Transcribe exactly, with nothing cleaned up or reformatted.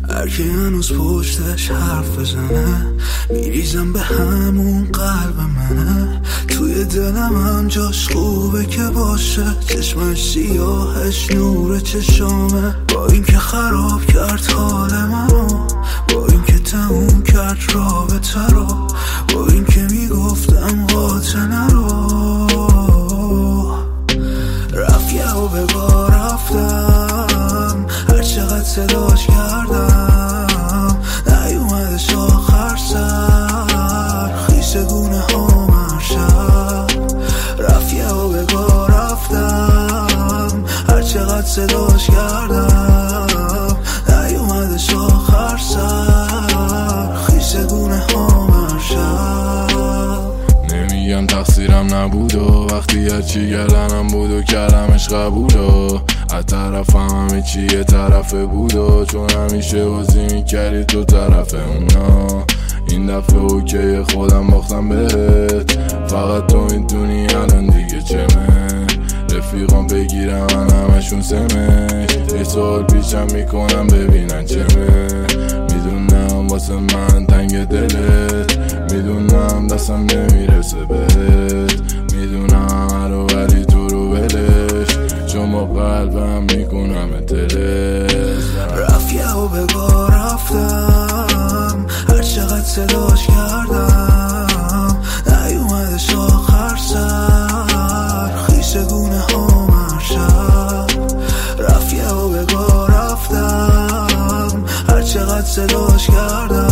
هرکی هنوز پشتش حرف بزنه میریزم به همون قلب منه. توی دلم هم جاش خوبه که باشه، چشمش سیاهش نور چشامه. با اینکه خراب کرد حال منو، با اینکه تموم کرد رابطه رو، با اینکه میگفتم قاطع رو. رفت یه و بگاه رفتم، هر چقدر صداش کردم نیومدش آخر سر، خیس گونه ها هر شب. رفت یه و بگاه رفتم، هر چقدر صداش کردم نیومدش آخر سر، خیس گونه ها هر شب. نمیگم تقصیرم نبود و وقتی هرچی گردنم بود و کردمش قبول و از طرفم همه چی یه طرفه بود و چون همیشه بازی میکردی تو طرف اونا. این دفعه اوکی خودم باختم بهت، فقط تو میدونی الان دیگه چمه. رفیقام بگیرم من همشون سمه، یه سوال پیشم میکنم ببینن چمه. میدونم واسه من تنگ دلت، میدونم دستم نمیرسه بهت، میدونم هرو ولی تو رو ولش، چون با قلبم میکنم دلت. رفت یه و بگاه رفتم، هر چقدر صداش کردم نیومدش آخر سر، خیس گونه ها هر شب. رفت یه و بگاه رفتم، هر چقدر صداش کردم